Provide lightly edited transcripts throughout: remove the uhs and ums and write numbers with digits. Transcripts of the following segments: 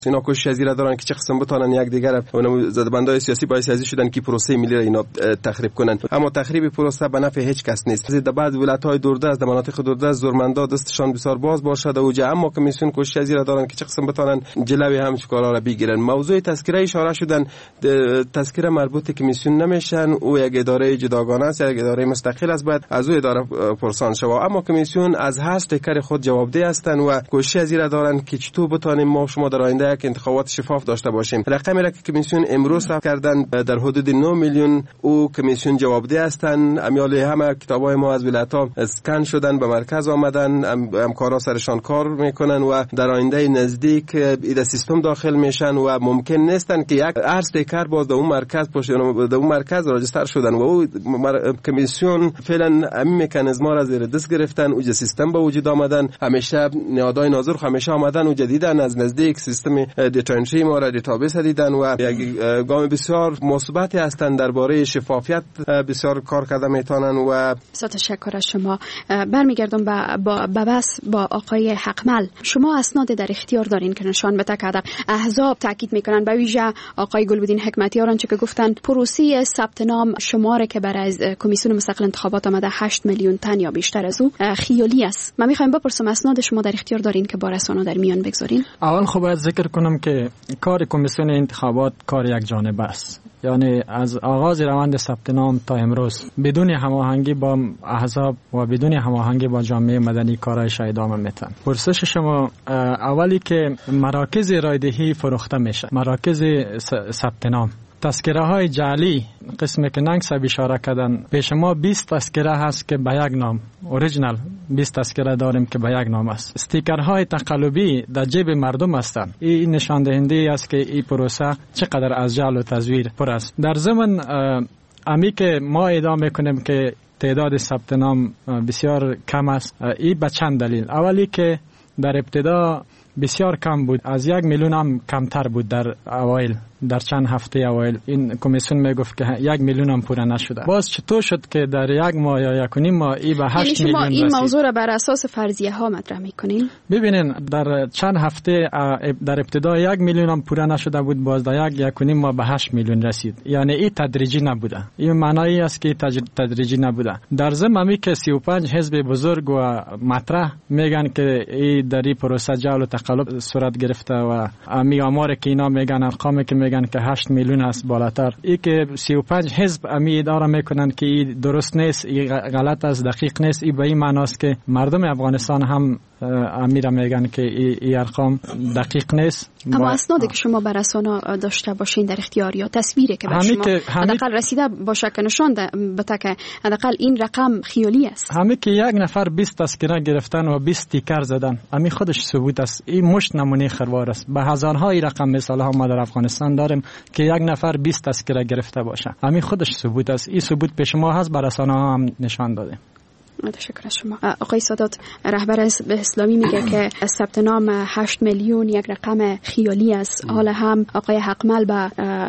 اینا کوشش از را دارن که چه قسم بتونن یک دیگر زدبندای سیاسی باعث ازی شدن که پروسه ملی را اینا تخریب کنن، اما تخریب پروسه به نفع هیچ کس نیست. در بعض ولایت‌های دوردست، در مناطق دوردست زورمندا دستشان بسیار باز باشد اوجه، اما کمیسیون کوشش از را دارن که چه قسم بتونن جلوی همچین کارا را بگیرن. موضوع تذکره اشاره شدن، تذکره مربوط کمیسیون نمیشن، او یک اداره جداگانه است، یک اداره مستقل است، باید از او اداره پرسان شود. اما کمیسیون از هر تکر خود جوابدهی هستند و کوشش از را دارن که چطور بتونیم ما شما در آینده یک انتخابات شفاف داشته باشیم. رقمی را که کمیسیون امروز ثبت کردن در حدود 9 میلیون او کمیسیون جوابده هستند. امیال همه کتابای ما از ولایت‌ها اسکن شدن، به مرکز آمدن، همکارا سرشان کار میکنن و در آینده نزدیک این سیستم داخل میشن و ممکن نیستن که یک ارز تکر باز در اون مرکز در اون مرکز راجستر شدن و او کمیسیون فعلا همین مکانیزما را زیر دست گرفتن، او سیستم به وجود آمدن، همیشه نهادهای ناظر همیشه آمدن و جدیدن از نزدیک سیستم دیتا انتری ما را دیتابیس دیدن و یک گام بسیار مثبتی هستند درباره شفافیت بسیار کار کرده میتونن. و بسیار تشکر از شما. برمیگردم به بس با آقای حقمل. شما اسناد در اختیار دارین که نشان بده که احزاب تاکید میکنن، به ویژه آقای گلبدین حکمتیار آنچه که گفتن پروسه ثبت نام شماره که برای کمیسیون مستقل انتخابات آمده 8 میلیون تن یا بیشتر از او خیالی است. من میخوایم بپرسم اسناد شما در اختیار دارین که با رسانه در میان بگذارین؟ اول خب باید ذکر کنم که کار کمیسیون انتخابات کار یک جانبه است، یعنی از آغاز روند ثبت نام تا امروز بدون هماهنگی با احزاب و بدون هماهنگی با جامعه مدنی کارایش ادامه میتن. پرسش شما اولی که مراکز رایدهی فروخته میشه، مراکز ثبت نام، تذکره های جعلی قسمی که ننگ صاحب اشاره کردن، پیش ما 20 تذکره هست که به یک نام اوریجینال 20 تذکره داریم که به یک نام است. استیکرهای تقلبی در جیب مردم هستند. این نشان دهنده است که این پروسه چقدر از جعل و تزویر پر است. در ضمن امی که ما ادعا میکنیم که تعداد ثبت نام بسیار کم است، این به چند دلیل. اولی که در ابتدا بسیار کم بود، از 1 میلیون هم کمتر بود در اوایل، در چند هفته اوایل این کمیسیون میگفت که 1 میلیون هم پوره نشده. باز چطور شد که در 1 ماه یا 1.5 ماه ای به 8 میلیون رسید؟ این موضوع را بر اساس فرضیه ها مطرح میکنین؟ ببینین در چند هفته در ابتدا 1 میلیون هم پوره نشده بود، باز در 1.5 ماه به 8 میلیون رسید. یعنی این تدریجی نبوده. این معنایی است که تدریجی نبوده. در ضمن که 35 حزب بزرگ و مطرح میگن که این در این پروسه جعل و تقلب صورت گرفته و امی آمار که اینا میگن، ارقامی که میگن که 8 میلیون است بالاتر، ای که 35 حزب امی ادعا میکنن که این درست نیست، این غلط است، دقیق نیست. این به این معنی است که مردم افغانستان هم امیر میگن که این ارقام دقیق نیست. اما اسنادی که شما بر رسانه داشته باشین در اختیار یا تصویری که بر شما حداقل رسیده باشه که نشان بده که حداقل این رقم خیالی است. همین که یک نفر 20 تذکره گرفتن و 20 تیکر زدن، همین خودش ثبوت است. این مشت نمونه خروار است. به هزارهای رقم مثال ها ما در افغانستان داریم که یک نفر 20 تذکره گرفته باشه، همین خودش ثبوت است. این ثبوت پیش ما هست، بر رسانه ها هم نشان داده. تشکر از شما. آقای سادات، رهبر حزب اسلامی میگه که ثبت نام 8 میلیون یک رقم خیالی است. حالا هم آقای حقمل به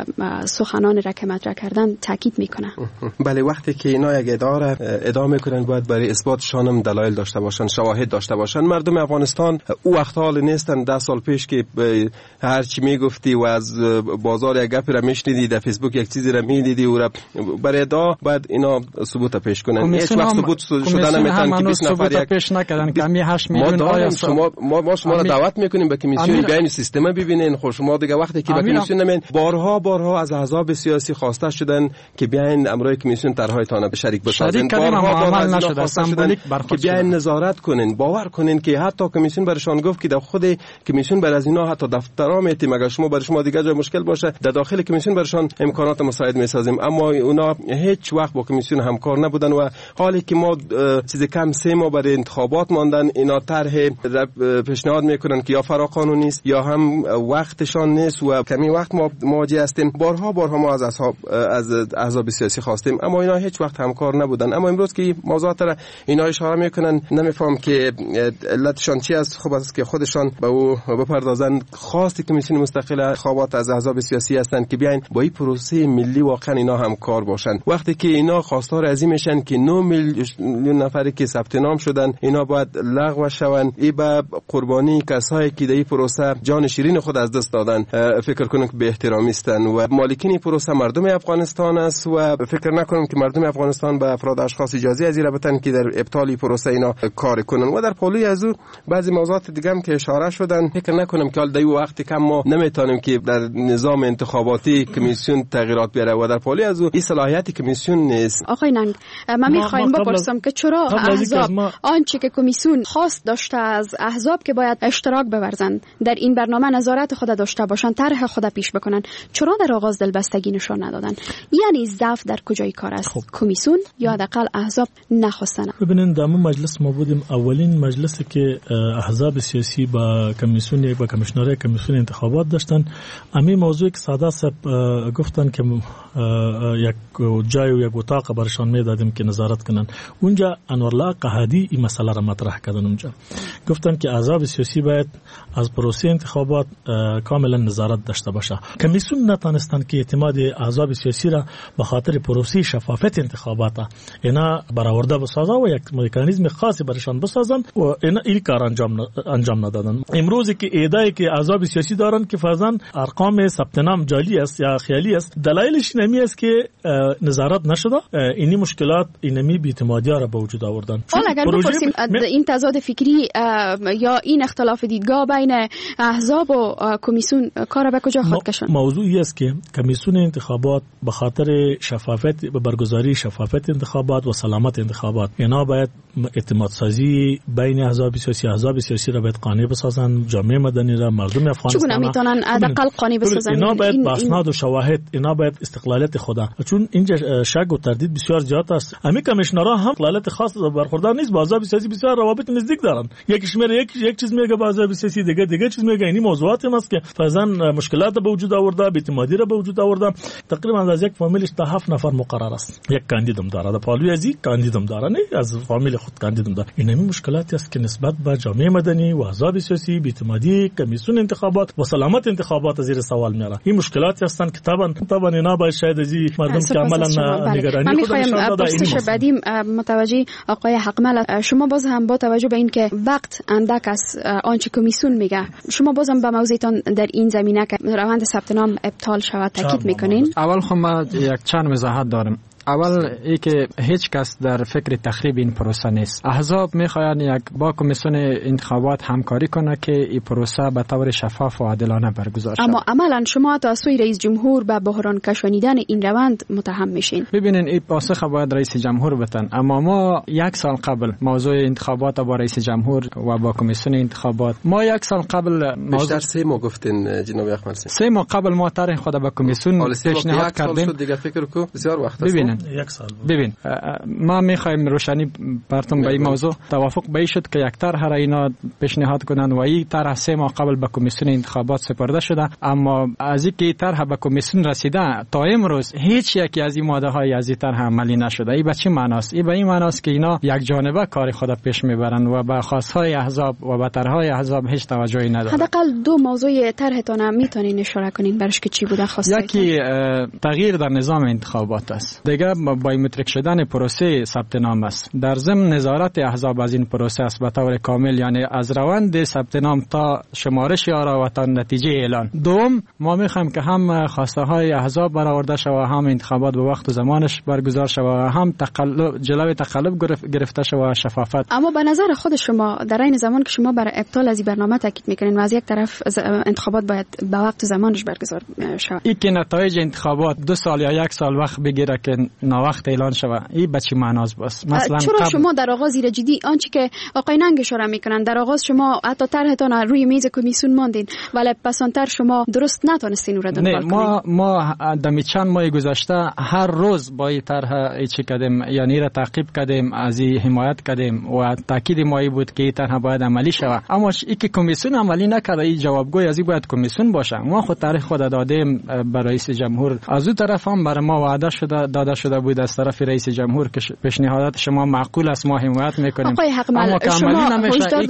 سخنان را که مطرح کردن تاکید میکنه. بله، وقتی که اینا یک ادعا میکنن باید برای اثباتشان هم دلایل داشته باشن، شواهد داشته باشن. مردم افغانستان او وقت حال نیستن 10 سال پیش که هر چی میگفتی و از بازار یک گپی را میشنیدی، در فیسبوک یک چیزی را میدیدی و برای ادعا باید اینا ثبوت پیش کنن. هیچ وقت ثبوت شدن نمیتونن که 20 نفر یک پیش نکردن که همین 8 میلیون آیا شما را دعوت میکنیم به کمیسیون بیاین سیستم ببینین. خود شما دیگه وقتی که به کمیسیون نمین، بارها از احزاب سیاسی خواسته شدن که بیاین امروی کمیسیون طرحهایتان به شریک بسازن، بارها نشده سمبولیک که بیاین نظارت کنین. باور کنین که حتی کمیسیون برشان گفت که در خود کمیسیون بر از اینا حتی دفترا میتیم، اگر شما برای شما دیگه جای مشکل باشه در داخل کمیسیون برشان امکانات مساعد میسازیم. اما اونا هیچ وقت با کمیسیون همکار نبودن و حالی که ما چیز کم 3 ماه برای انتخابات ماندن، اینا طرح پیشنهاد میکنن که یا فراقانونی است یا هم وقتشان نیست و کمی وقت ما مواجه هستیم. بارها ما از احزاب سیاسی خواستیم، اما اینا هیچ وقت همکار نبودن. اما امروز که موضوعات را اینا اشاره میکنن، نمیفهم که علتشان چی است. خوب است که خودشان به او بپردازن. خواست کمیسیون مستقل انتخابات از احزاب سیاسی هستند که بیاین با این پروسه ملی واقعا اینا همکار باشن. وقتی که اینا خواستار از این میشن که 9 میلیون نفری که ثبت نام شدن اینا باید لغو شوند، ای به قربانی کسایی که در این پروسه جان شیرین خود از دست دادن فکر کنم که به احترامی هستند و مالکین پروسه مردم افغانستان است و فکر نکنم که مردم افغانستان به افراد اشخاص اجازه از این بدن که در ابطال پروسه اینا کار کنن. و در پالوی از او بعضی موضوعات دیگه هم که اشاره شدن، فکر نکنم که در وقتی که ما نمیتونیم که در نظام انتخاباتی کمیسیون تغییرات بیاره و در پالوی از او این صلاحیت کمیسیون نیست. آقای ننگ، من میخوایم بپرسم که چرا احزاب آنچه که کمیسیون خواست داشته از احزاب که باید اشتراک بورزند در این برنامه نظارت خود داشته باشند، طرح خود پیش بکنن، چرا در آغاز دلبستگی نشان ندادن؟ یعنی ضعف در کجای کار است؟ کمیسیون یا حداقل احزاب نخواستن؟ ببینید در مجلس ما بودیم، اولین مجلسی که احزاب سیاسی با کمیسیون با کمیشنر کمیسیون انتخابات داشتن، همین موضوعی که ساده صاحب گفتن که یک جای و یک اتاق برشان میدادیم که نظارت کنن. اونجا انورالله قحادی این مسئله را مطرح کردن. اونجا گفتن که احزاب سیاسی باید از پروسه انتخابات کاملا نظارت داشته باشه. کمیسیون نتونستن که اعتماد احزاب سیاسی را به خاطر پروسه شفافیت انتخابات اینا برآورده بسازن و یک مکانیزم خاصی برشان بسازن و اینا این کار انجام ندادن. امروزی که ادعای که احزاب سیاسی دارن که فرضاً ارقام ثبت نام جعلی است یا خیالی است، دلایلش اینمی است که نظارت نشده. اینی مشکلات اینمی بی‌اعتمادی را به وجود آوردن. حالا اگر بپرسیم این تضاد فکری یا این اختلاف دیدگاه بین احزاب و کمیسیون کار به کجا خود کشان؟ موضوعی است که کمیسیون انتخابات به خاطر شفافیت و برگزاری شفافیت انتخابات و سلامت انتخابات اینا باید اعتماد سازی بین احزاب سیاسی را باید قانع بسازن، جامعه مدنی را، مردم افغانستان چگونه میتونن حداقل قانع بسازن؟ اینا باید با اسناد و شواهد، اینا باید استقلالیت خدا، چون اینجا شک و تردید بسیار زیاد است. همین کمیشنرها هم استقلالیت خاص برخوردار نیست، با احزاب سیاسی بسیار روابط نزدیک دارن. یکیش میره یک چیز میگه با احزاب سیاسی، دیگه چیز میگه. این موضوعات است که فرضاً مشکلات به وجود آورده، بی‌اعتمادی را به وجود آورده. تقریبا از یک فامیلش تا 7 نفر مقرر است، یک کاندیدم داره، در پالوی ازی کاندیدم داره، نه از فامیل خود کاندیدم داره. این همین مشکلاتی است که نسبت به جامعه مدنی و احزاب سیاسی، بی‌اعتمادی کمیسیون انتخابات و سلامت انتخابات زیر سوال میاره. این مشکلاتی هستند که طبعا اینا باید شاید از مردم که عملاً نگرانی خودشون داره. پرسش بعدی متوجه آقای حقمل، شما باز هم با توجه به اینکه وقت اندک است آنچه کمیسیون میگه، شما بازم به موضوعتان در این زمینه که روند ثبت نام ابطال شود تاکید میکنین؟ اول خب ما یک چند وضاحت دارم. اول ای که هیچ کس در فکر تخریب این پروسه نیست. احزاب میخواین یک با کمیسیون انتخابات همکاری کنه که این پروسه به طور شفاف و عادلانه برگزار شود. اما عملا شما تا سوی رئیس جمهور به بحران کشانیدن این روند متهم میشین. ببینین این پاسخ باید رئیس جمهور بتن، اما ما 1 سال قبل موضوع انتخابات با رئیس جمهور و با کمیسیون انتخابات، ما 1 سال قبل بیشتر 3 ماه گفتین جناب احمد 3 ماه قبل ما طرح خود به کمیسیون پیشنهاد کردیم. دیگه فکر کو بسیار وقت است. یک سال ببین ما میخوایم روشنی براتون به این موضوع توافق به شد که یک طرح را اینا پیشنهاد کنن و این طرح 3 ماه قبل به کمیسیون انتخابات سپرده شده. اما از اینکه طرح به کمیسیون رسیده تا امروز هیچ یکی از این ماده های از این طرح عملی نشده. این به چه معنی است؟ این به این معنی است که اینا یک جانبه کار خود پیش میبرن و به خواستهای احزاب و به طرحهای احزاب هیچ توجهی ندارن. حداقل 2 موضوع طرحتون میتونین اشاره کنین برش که چی بوده خواسته؟ یکی تغییر در نظام انتخابات است، دیگه بایومتریک شدن پروسه ثبت نام است. در ضمن نظارت احزاب از این پروسه است به طور کامل، یعنی از روند ثبت نام تا شمارش آرا و تا نتیجه اعلان. دوم ما میخوایم که هم خواسته های احزاب برآورده شود، هم انتخابات به وقت و زمانش برگزار شود، هم جلوی تقلب گرفته شود، شفافیت. اما به نظر خود شما در این زمان که شما برای ابطال از این برنامه تاکید میکنین و از یک طرف انتخابات باید به وقت و زمانش برگزار شود، این که نتایج انتخابات 2 سال یا 1 سال وقت بگیره که ناوقت اعلان شود. این به چی معناست؟ بس مثلا چرا شما در آغاز زیر جدی آنچه که آقای ننگ اشاره میکنن در آغاز شما حتی طرحتان روی میز کمیسیون ماندین ولی پسانتر شما درست نتونستین رو دنبال کنین؟ ما دمی چند ماه گذشته هر روز با این طرح چی کردیم، یعنی را تعقیب کردیم، از این حمایت کردیم و تاکید ما بود که این طرح باید عملی شود. اما ای که کمیسیون عملی نکرده، این جوابگوی از این باید کمیسیون باشه. ما خود طرح خود دادیم به رئیس جمهور، از اون طرف هم برای ما وعده داده شده بود از طرف رئیس جمهور که پیشنهادات شما معقول است، ما حمایت میکنیم. آقای حقمل، شما هشدار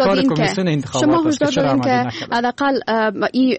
دادین که حداقل این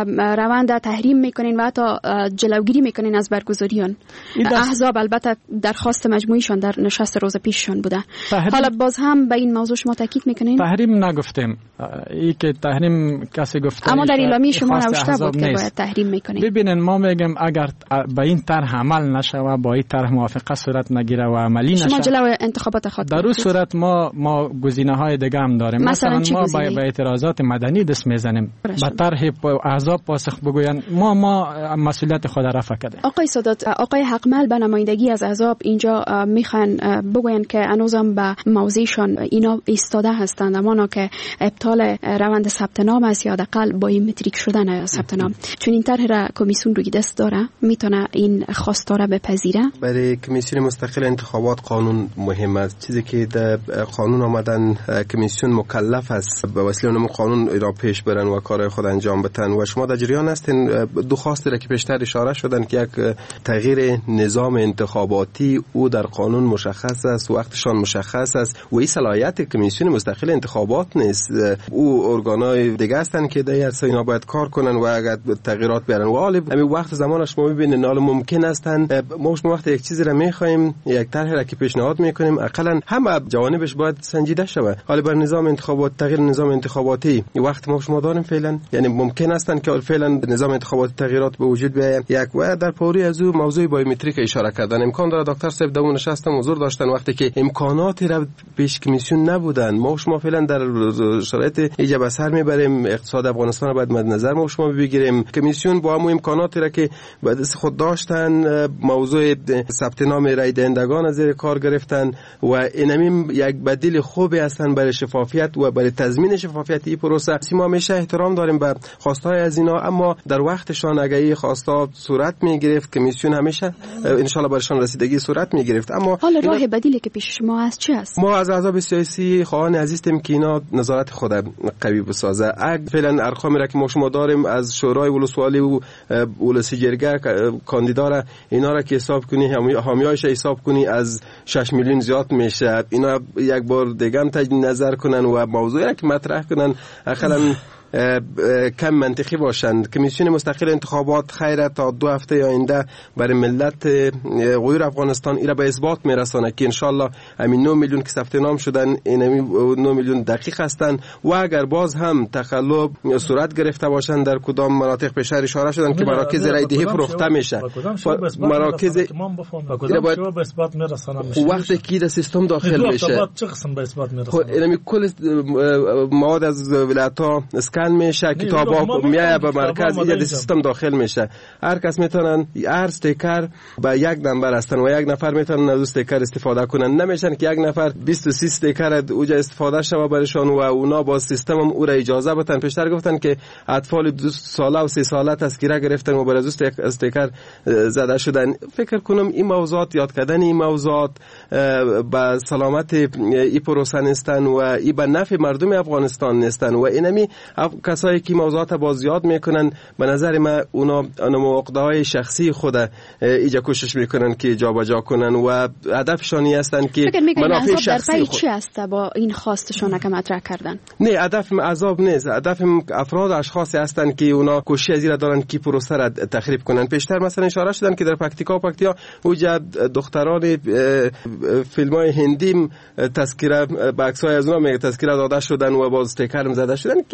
روند تحریم میکنین و حتی جلوگیری میکنین از برگزاری آن. احزاب البته درخواست مجموعیشان در نشست روز پیششان بوده. حالا باز هم به این موضوع شما تاکید میکنین؟ تحریم نگفتیم. این که تحریم کسی گفته، اما در اعلامیه شما نوشته بود که باید تحریم میکنین. ببینن ما میگم اگر به این طرح عمل نشوه، با این طرح موافقه صورت نگیره و عملی نشه، شما جلوی انتخابات خود در اون صورت ما گزینه‌های دیگه هم داریم. مثلا ما به اعتراضات مدنی دست میزنیم، به طرح احزاب پاسخ بگوین. ما مسئولیت خود را فکرده. آقای سادات، آقای حقمل به نمایندگی از احزاب اینجا میخوان بگوین که هنوزم به موضعشان اینا ایستاده هستند، اما که ابطال روند ثبت نام است یا حداقل بایومتریک شدن ثبت نام. چون این طرح را کمیسیون روی دست داره، میتونه این خواسته را بپذیره. برای کمیسیون مستقل انتخابات قانون مهم است. چیزی که در قانون آمدن کمیسیون مکلف است به وسیله اون قانون را پیش برن و کار خود انجام بدن و شما در جریان هستین. دو خواسته را که پیشتر اشاره شدن که یک تغییر نظام انتخاباتی او در قانون مشخص است، وقتشان مشخص است و این صلاحیت کمیسیون مستقل انتخابات نیست. او ارگانای دیگه هستن که در اصل اینا باید کار کنن و اگر تغییرات بیارن و حالا همین وقت زمانش ما میبینین حالا ممکن هستن ما وقتی یک چیزی را میخوایم، یک طرح را که پیشنهاد میکنیم، اقلا همه جوانبش باید سنجیده شود. حالا بر نظام انتخابات، تغییر نظام انتخاباتی وقت ما شما داریم فعلا، یعنی ممکن هستن که فعلا نظام انتخاباتی تغییرات به وجود بیاید. یک و در پوری از او موضوع بایومتریک اشاره کردن امکان داره. دکتر صاحب دوون نشستم حضور داشتن وقتی که امکاناتی را پیش کمیسیون نبودن. ما شما فعلا در شرایط ایجاب اثر میبریم، اقتصاد افغانستان را باید مد نظر ما شما بگیریم. کمیسیون با همون امکاناتی را که به دست خود داشتن موضوع ثبت نام رای دهندگان از زیر کار گرفتن و اینم یک بدیل خوبی هستن برای شفافیت و برای تضمین شفافیت این پروسه. ما همیشه احترام داریم به خواستهای از اینا، اما در وقتشان اگه این خواستا صورت میگرفت کمیسیون همیشه ان شاء الله برشان رسیدگی صورت میگرفت. اما حالا راه بدیلی که پیش شما هست چی است؟ ما از احزاب سیاسی خواهان عزیزیم که اینا نظارت خود قوی بسازه. اگه فعلا ارقامی را که ما شما داریم از شورای ولسوالی و ولسی جرگه کاندیدا را اینا را که حساب کنی، حامیایش حساب کنی، از 6 میلیون زیاد میشه. اینا یک بار دیگه هم تجدید نظر کنن و موضوعی را که مطرح کنن اقلا کم منطقی باشند. کمیسیون مستقل انتخابات خیره تا 2 هفته آینده برای ملت غیر افغانستان ایرا به اثبات میرسانه که انشالله همین 9 میلیون که ثبت نام شدن این 9 میلیون دقیق هستند و اگر باز هم تقلب صورت گرفته باشند در کدام مناطق پیش اشاره شدن که مراکز رای دهی فروخته میشه، مراکز وقتی که در سیستم داخل میشه اینمی کل مواد از ولایت‌ها میشه، کتابا میایه به مرکز اینجا در سیستم داخل میشه. هر کس میتونن هر استیکر به یک نمبر هستن و یک نفر میتونن از استیکر استفاده کنن. نمیشن که یک نفر 23 استیکر اوجا استفاده شوه برشان و اونا با سیستم هم او را اجازه بدن. پیشتر گفتن که اطفال 2 ساله و 3 ساله تذکره گرفتن و بر از استیکر زده شدن. فکر کنم این موضوعات یاد کردن این موضوعات به سلامت این پروسه نیستن و این به نفع مردم افغانستان نیستن و اینمی کسایی که موضوعات باز یاد میکنن به نظر من اونا مواقعهای شخصی خود ایجا کوشش میکنن که جابجا کنن و هدفشانی هستن که منافع شخصی خود. چی است با این خواستشون که مطرح کردن؟ نه، هدف عذاب نیست. هدف افراد اشخاصی هستن که اونا کوشش ازیرا دارن که پروسه را تخریب کنن. پیشتر مثلا اشاره شدن که در پکتیا اوجا دختران فیلمای هندی تذکره به عکسای از اونا تذکره داده شدن و باز استیکر زده شدن که فکر نکنم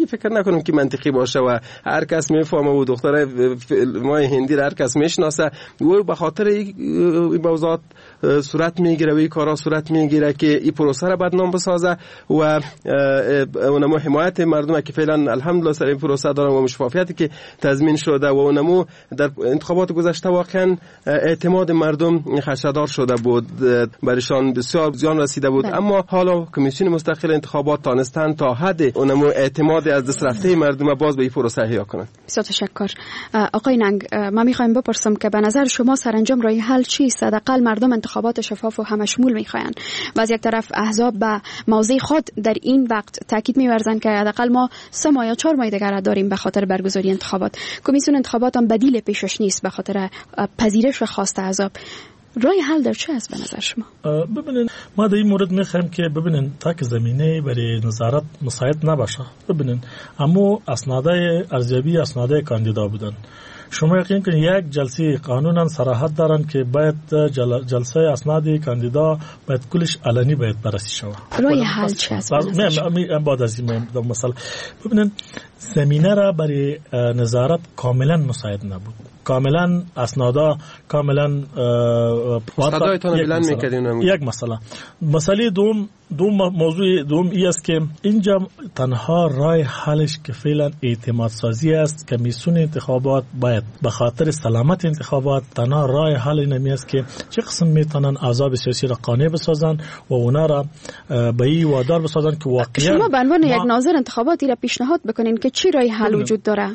کنم که منطقی باشه و هر کس میفهمه و دختره ما هندی هر کس میشناسه و به خاطر این موضوعات صورت میگیره و این کارا صورت میگیره که این پروسه را بدنام بسازه و اونمو حمایت مردم که فعلا الحمدلله سر این پروسه دارن و شفافیتی که تضمین شده و اونمو در انتخابات گذشته واقعا اعتماد مردم خدشه‌دار شده بود، برشان بسیار زیان رسیده بود. اما حالا کمیسیون مستقل انتخابات تانستن تا حد اونمو اعتماد از دست رفته مردم باز به این پروسه احیا کنند. بسیار تشکر. آقای ننگ، ما میخوایم بپرسم که به نظر شما سرانجام راه حل چیست؟ حداقل مردم انتخابات شفاف و همشمول میخواین و از یک طرف احزاب به موضع خود در این وقت تاکید می‌ورزن که حداقل ما 3 ماه یا 4 ماه دیگر داریم به خاطر برگزاری انتخابات. کمیسیون انتخابات هم بدیل پیشش نیست به خاطر پذیرش خواست احزاب. راه حل در چه است به نظر شما؟ ببینین ما در این مورد میخوایم که ببینین تا که زمینه برای نظارت مساعد نباشه. ببینین اما اسنادهای ارزیابی اسنادهای کاندیدا بودن. شما یقین کنید یک جلسه قانونا صراحت دارن که باید جلسه اسناد کاندیدا باید کلش علنی باید بررسی شود. راه حل چه است؟ بعد از این مسئله ببینین زمینه را برای نظارت کاملا مساعد نبود. کاملا اسنادا کاملا اسنادایتان بلند میکردین. یک مسئله موضوع دوم ای است که اینجا تنها راه حلش که فعلا اعتماد سازی است. کمیسیون انتخابات باید به خاطر سلامت انتخابات تنها راه حل نمی است که چه قسم میتونن احزاب سیاسی را قانع بسازن و اونا را به این وادار بسازن که واقعا شما به عنوان یک ناظر انتخاباتی را پیشنهاد بکنین که چی راه حل وجود داره.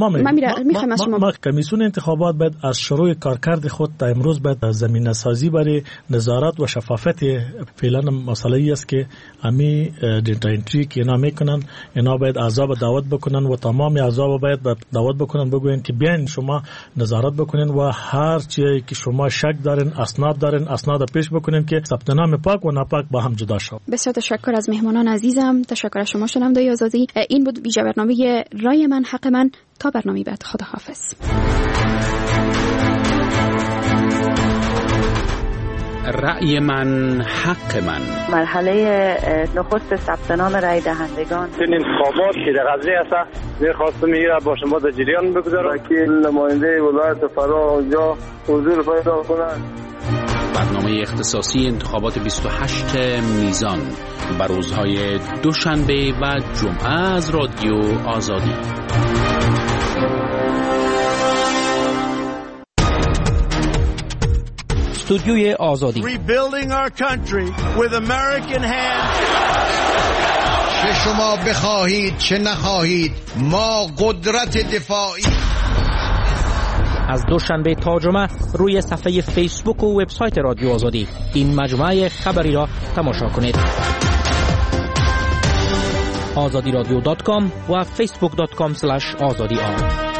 ما کمیسیون انتخابات باید از شروع کارکرد خود تا امروز باید زمینه سازی برای نظارت و شفافیت. فعلا مسئله ای است که امی دیتا انتری که اینا میکنن، اینا باید احزاب دعوت بکنن و تمام احزاب باید دعوت بکنن، بگوین که بیاین شما نظارت بکنین و هر چیزی که شما شک دارین اسناد پیش بکنین که ثبت نام پاک و ناپاک با هم جدا شود. بسیار تشکر از مهمانان عزیزم. تشکر از شما شنوندگان آزادی. این بود ویژه برنامه رای من حق من. تا برنامه بعد، خداحافظ. رأی من حق من. مرحله نخست ثبت نام رای دهندگان. این انتخابات که در قضیه است می‌خواستم میره با شما در جریان بگذارم که نماینده ولایت فرا اونجا حضور پیدا کنند. برنامه اختصاصی انتخابات 28 میزان بر روزهای دوشنبه و جمعه از رادیو آزادی. استودیوی آزادی. Rebuilding our country with American hands. چه شما بخواهید چه نخواهید ما قدرت دفاعی. از دوشنبه تا جمعه روی صفحه فیسبوک و وبسایت رادیو آزادی این مجموعه خبری را تماشا کنید. azadiradyo.com و facebook.com/azadi.